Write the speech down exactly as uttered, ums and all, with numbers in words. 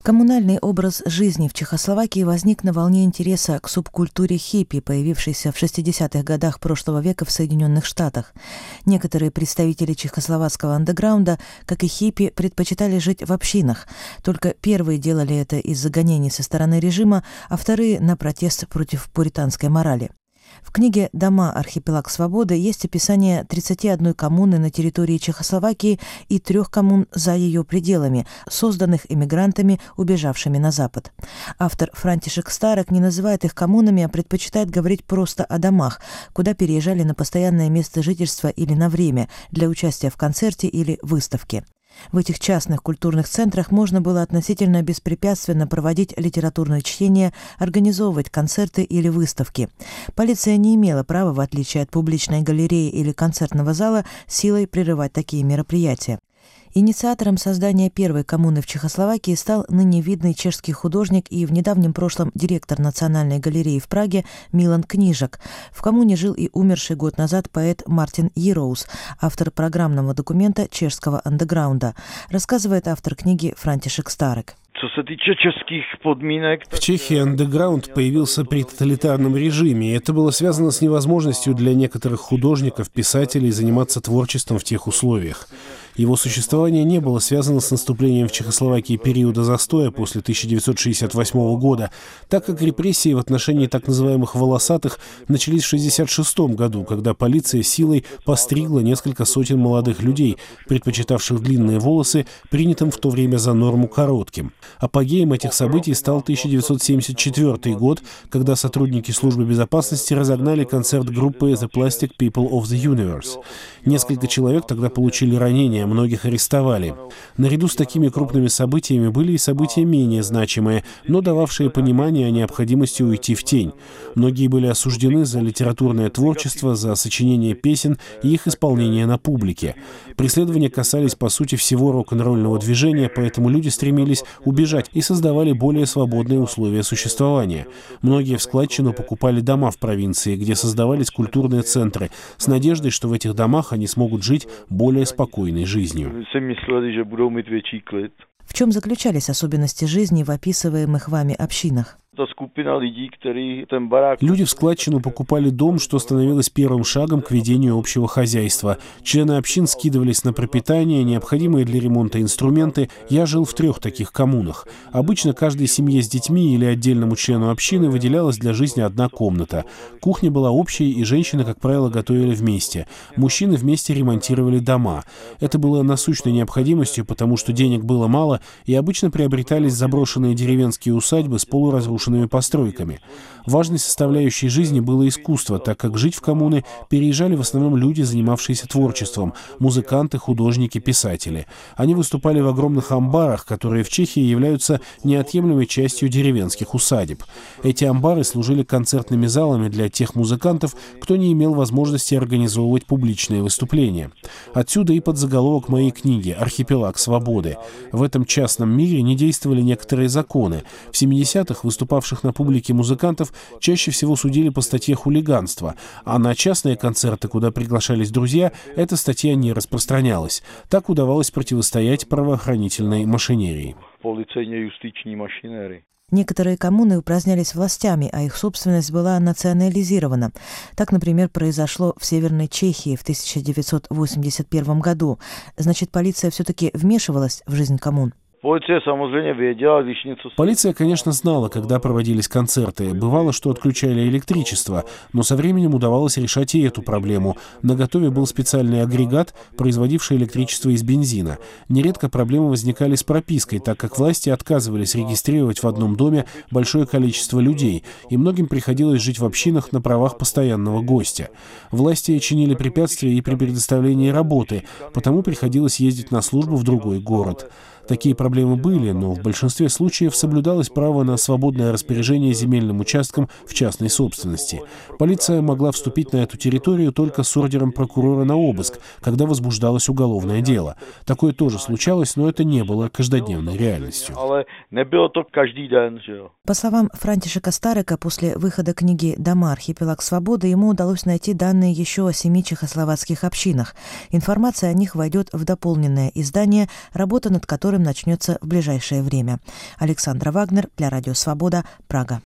Коммунальный образ жизни в Чехословакии возник на волне интереса к субкультуре хиппи, появившейся в шестидесятых годах прошлого века в Соединенных Штатах. Некоторые представители чехословацкого андеграунда, как и хиппи, предпочитали жить в общинах. Только первые делали это из-за гонений со стороны режима, а вторые – на протест против пуританской морали. В книге «Дома. Архипелаг свободы» есть описание тридцати одной коммуны на территории Чехословакии и трех коммун за ее пределами, созданных эмигрантами, убежавшими на Запад. Автор Франтишек Старек не называет их коммунами, а предпочитает говорить просто о домах, куда переезжали на постоянное место жительства или на время для участия в концерте или выставке. В этих частных культурных центрах можно было относительно беспрепятственно проводить литературное чтение, организовывать концерты или выставки. Полиция не имела права, в отличие от публичной галереи или концертного зала, силой прерывать такие мероприятия. Инициатором создания первой коммуны в Чехословакии стал ныне видный чешский художник и в недавнем прошлом директор Национальной галереи в Праге Милан Книжак. В коммуне жил и умерший год назад поэт Мартин Ероус, автор программного документа чешского андеграунда, рассказывает автор книги Франтишек Старек. В Чехии андеграунд появился при тоталитарном режиме, и это было связано с невозможностью для некоторых художников, писателей заниматься творчеством в тех условиях. Его существование не было связано с наступлением в Чехословакии периода застоя после тысяча девятьсот шестьдесят восьмого года, так как репрессии в отношении так называемых «волосатых» начались в шестьдесят шестом году, когда полиция силой постригла несколько сотен молодых людей, предпочитавших длинные волосы, принятым в то время за норму коротким. Апогеем этих событий стал тысяча девятьсот семьдесят четвёртый год, когда сотрудники службы безопасности разогнали концерт группы The Plastic People of the Universe. Несколько человек тогда получили ранения, многих арестовали. Наряду с такими крупными событиями были и события менее значимые, но дававшие понимание о необходимости уйти в тень. Многие были осуждены за литературное творчество, за сочинение песен и их исполнение на публике. Преследования касались, по сути, всего рок-н-ролльного движения, поэтому люди стремились убежать и создавали более свободные условия существования. Многие в складчину покупали дома в провинции, где создавались культурные центры, с надеждой, что в этих домах они смогут жить более спокойной жизнью. В чем заключались особенности жизни в описываемых вами общинах? Люди в складчину покупали дом, что становилось первым шагом к ведению общего хозяйства. Члены общин скидывались на пропитание, необходимые для ремонта инструменты. Я жил в трех таких коммунах. Обычно каждой семье с детьми или отдельному члену общины выделялась для жизни одна комната. Кухня была общей, и женщины, как правило, готовили вместе. Мужчины вместе ремонтировали дома. Это было насущной необходимостью, потому что денег было мало, и обычно приобретались заброшенные деревенские усадьбы с полуразрушенными постройками. Важной составляющей жизни было искусство, так как жить в коммуны переезжали в основном люди, занимавшиеся творчеством, музыканты, художники, писатели. Они выступали в огромных амбарах, которые в Чехии являются неотъемлемой частью деревенских усадеб. Эти амбары служили концертными залами для тех музыкантов, кто не имел возможности организовывать публичные выступления. Отсюда и подзаголовок моей книги «Архипелаг свободы». В этом частном мире не действовали некоторые законы. В семидесятых выступавших на публике музыкантов чаще всего судили по статье хулиганства, а на частные концерты, куда приглашались друзья, эта статья не распространялась. Так удавалось противостоять правоохранительной машинерии. Некоторые коммуны упразднялись властями, а их собственность была национализирована. Так, например, произошло в Северной Чехии в тысяча девятьсот восемьдесят первом году. Значит, полиция все-таки вмешивалась в жизнь коммун? Полиция, конечно, знала, когда проводились концерты. Бывало, что отключали электричество, но со временем удавалось решать и эту проблему. Наготове был специальный агрегат, производивший электричество из бензина. Нередко проблемы возникали с пропиской, так как власти отказывались регистрировать в одном доме большое количество людей, и многим приходилось жить в общинах на правах постоянного гостя. Власти чинили препятствия и при предоставлении работы, потому приходилось ездить на службу в другой город. Такие проблемы были, но в большинстве случаев соблюдалось право на свободное распоряжение земельным участком в частной собственности. Полиция могла вступить на эту территорию только с ордером прокурора на обыск, когда возбуждалось уголовное дело. Такое тоже случалось, но это не было каждодневной реальностью. По словам Франтишека Старека, после выхода книги «Дома. Архипелаг свободы» ему удалось найти данные еще о семи чехословацких общинах. Информация о них войдет в дополненное издание, работа над которым которым начнется в ближайшее время. Александра Вагнер для Радио Свобода, Прага.